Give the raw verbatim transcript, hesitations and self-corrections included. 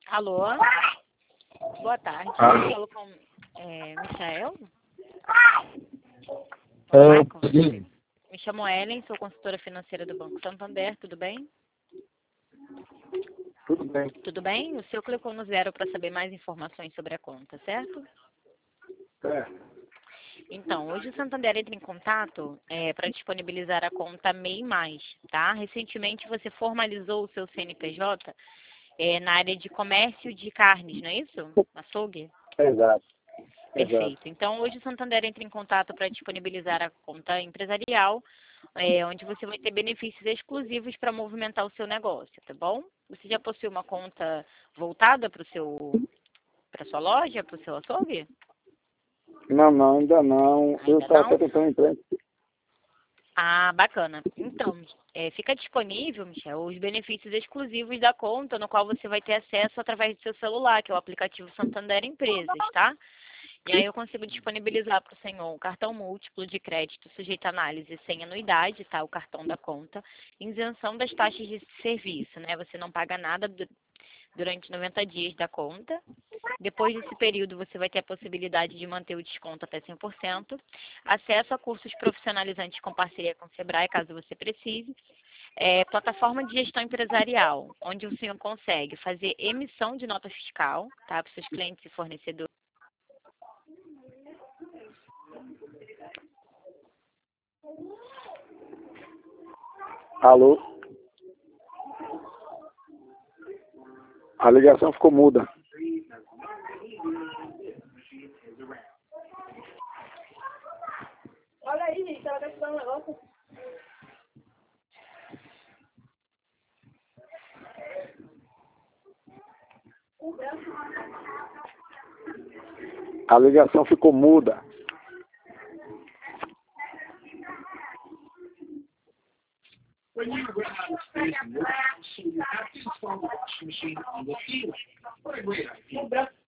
Alô? Boa tarde. Ah. Eu falo com é, Michael? É, Michael? Me chamo Ellen, sou consultora financeira do Banco Santander, tudo bem? tudo bem. Tudo bem? O senhor clicou no zero para saber mais informações sobre a conta, certo? É. Então, hoje o Santander entra em contato é, para disponibilizar a conta MEI Mais, tá? Recentemente você formalizou o seu C N P J é, na área de comércio de carnes, não é isso? Açougue? Exato. Perfeito. Exato. Então, hoje o Santander entra em contato para disponibilizar a conta empresarial, é, onde você vai ter benefícios exclusivos para movimentar o seu negócio, tá bom? Você já possui uma conta voltada para o seu, para sua loja, para o seu açougue? Não, não, ainda não. Eu Ainda estava não? até tentando entrar. em- Ah, bacana. Então, é, fica disponível, Michel, os benefícios exclusivos da conta, no qual você vai ter acesso através do seu celular, que é o aplicativo Santander Empresas, tá? E aí eu consigo disponibilizar para o senhor um cartão múltiplo de crédito sujeito à análise sem anuidade, tá? O cartão da conta, isenção das taxas de serviço, né? Você não paga nada du- durante noventa dias da conta. Depois desse período, você vai ter a possibilidade de manter o desconto até cem por cento, acesso a cursos profissionalizantes com parceria com o Sebrae, caso você precise, é, plataforma de gestão empresarial, onde o senhor consegue fazer emissão de nota fiscal, tá? Para os seus clientes e fornecedores. Alô? A ligação ficou muda. Olha aí, gente, ela tá te dando um negócio. A ligação ficou muda. When you run out of space and work, so you have to install the washing machine on the ceiling. What a great idea.